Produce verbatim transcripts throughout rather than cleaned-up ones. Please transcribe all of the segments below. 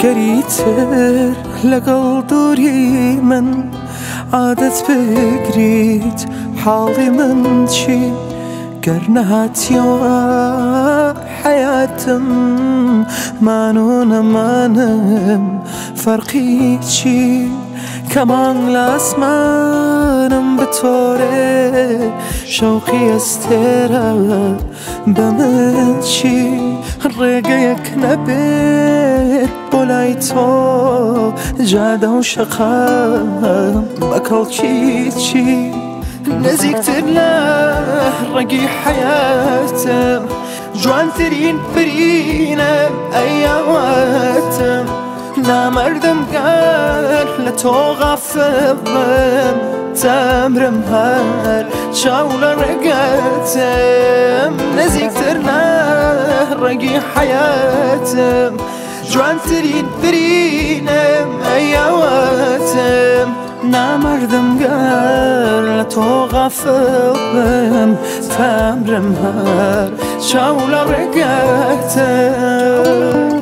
گەریتر لەگەڵ دووری من عادەت بگریت حاڵی من چی گەر نەهاتیەوە حەیاتم مان و نەمانم فەرقی چی کەمانگ لە ئاسمانم بتۆرێ شەوقی ئەستێرە بە من چی ڕێگەیەک نەبێت بۆ لای تۆ جادە و شەقام بە کەڵکی چی نزیکتر لە ڕێگی حەیاتم جوانترین برینە ئەیاواتم نامەردم گەر لە تۆ غافڵ بم تەمرم هەر چاو لە ڕێگەتم نزیکتر لە ڕێگی حەیاتم جوانترین برینم ئەیاواتم نامەردم گەر لە تۆ غافڵ بم تەمرم هەر چاو لە ڕێگەتم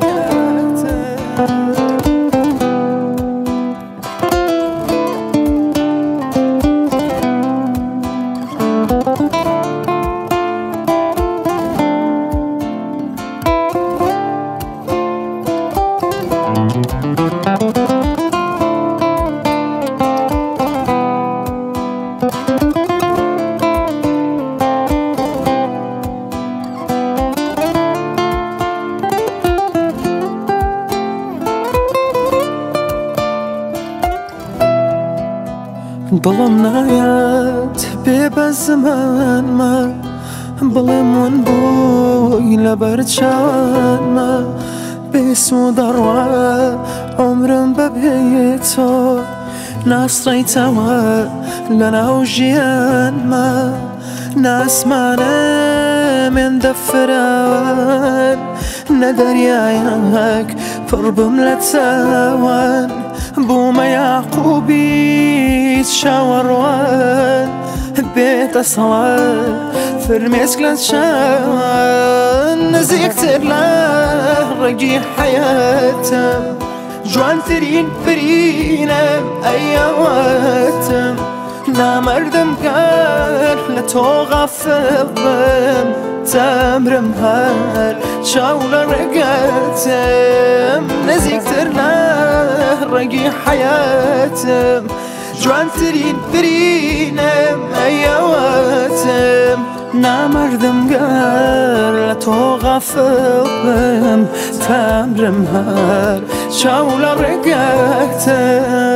دڵم نایەت بێ بە زمانمە بڵێم ون بووی لەبەر چاوانمە بێسوود دەڕوا عومرم بەبێ تۆ ناسڕێیتەوە لەناو ژیانمە ناسمانە مێندە فراوان نە دەریایەک پڕ بم لە چاوان بوومە یاقوبی شاوەڕوان بێتە سەڵات فرمێسک لە چاوان نزیکتر لە ڕێگی حەیاتم جوانترین برینە ئەیاواتم نامەردم گەر لە تۆ غافڵ بم تەمرم هەر چاو لە ڕێگەتم نزیکتر لە ڕێگی حەیاتم جوانترین برینم ئەیاواتم نامەردم گەر لە تۆ غافڵ بم تەمرم هەر چاو لە ڕێگەتم